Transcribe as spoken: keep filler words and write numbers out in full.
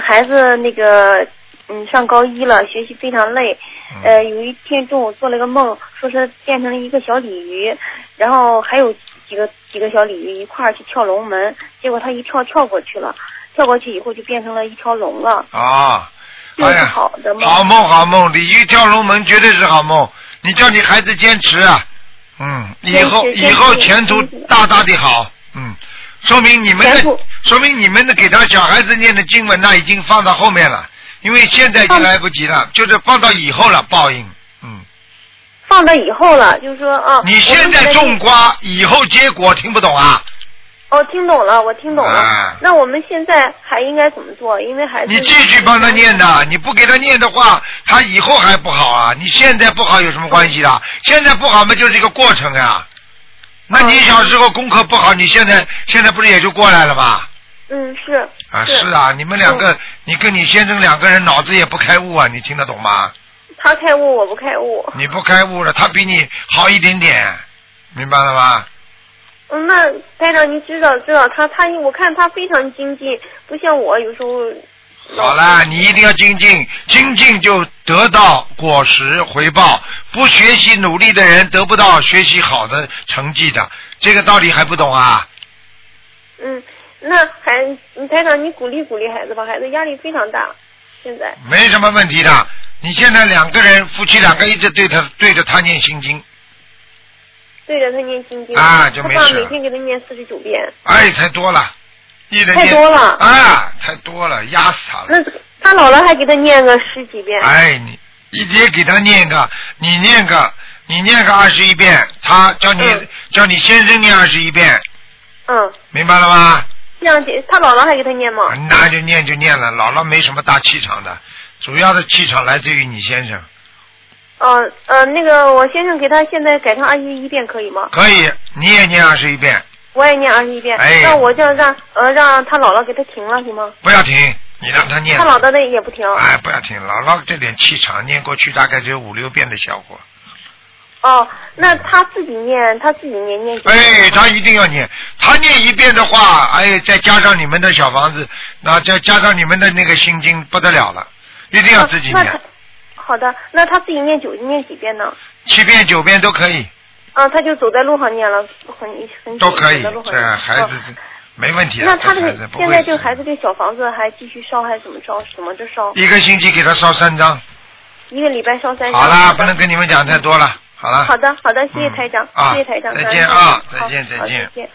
孩子那个嗯上高一了，学习非常累。呃，有一天中午做了个梦，说是变成了一个小鲤鱼，然后还有几个几个小鲤鱼一块儿去跳龙门，结果他一跳跳过去了，跳过去以后就变成了一条龙了。 啊， 这是好的梦。 好梦好梦，鲤鱼跳龙门绝对是好梦。你叫你孩子坚持啊，嗯，以后以后前途大大的好，嗯，说明你们的说明你们的给他小孩子念的经文那已经放到后面了，因为现在已经来不及了，就是放到以后了报应，嗯。 放到以后了，就是说啊。 你现在种瓜，以后结果，听不懂啊？ 哦，听懂了，我听懂了。啊、那我们现在还应该怎么做？因为孩子。 你继续帮他念的，你不给他念的话，他以后还不好啊。你现在不好有什么关系的？嗯、现在不好嘛，就是一个过程呀。那你小时候功课不好，你现在现在不是也就过来了吗？ 嗯，是。 啊，是啊，你们两个，嗯、你跟你先生两个人脑子也不开悟啊，你听得懂吗？ 他开悟，我不开悟。 你不开悟了，他比你好一点点，明白了吗？ 嗯，那台长，你知道知道他他，我看他非常精进，不像我有时候。 好了，你一定要精进，精进就得到果实回报。不学习努力的人得不到学习好的成绩的，这个道理还不懂啊？ 嗯，那还台长，你鼓励鼓励孩子吧，孩子压力非常大，现在。 没什么问题的，你现在两个人夫妻两个一直对他对着他念心经。 对着他念心经啊，就没事。 他爸每天给他念四十九遍。 哎，太多了，一人太多了啊，太多了，压死他了。 那他姥姥还给他念个十几遍。 哎，你一节给他念个，你念个，你念个二十一遍，他叫你、嗯、叫你先生念二十一遍。 嗯。 明白了吗？ 这样，他姥姥还给他念吗？ 那就念就念了，姥姥没什么大气场的，主要的气场来自于你先生。 呃呃，那个我先生给他现在改成二十一遍可以吗？ 可以，你也念二十一遍。 我也念二十一遍。 哎。 那我就让呃让他姥姥给他停了行吗？ 不要停，你让他念。 他姥姥的也不停。 哎，不要停，姥姥这点气场念过去大概只有五六遍的效果。 哦，那他自己念，他自己念念。 哎，他一定要念，他念一遍的话，哎，再加上你们的小房子，那再加上你们的那个心经，不得了了，一定要自己念。 啊好的，那他自己念九念几遍呢？ 七遍九遍都可以。 啊，他就走在路上念了，很很都可以。这孩子、哦、没问题、啊。 那他这个现在这个孩子这小房子还继续烧还是怎么烧？怎么着烧？ 一个星期给他烧三张。 一个礼拜烧三张。 好啦，不能跟你们讲太多了。好了。 好的，好的，谢谢台长， 嗯、 谢谢台长。 再见啊！再见，再见。 再见。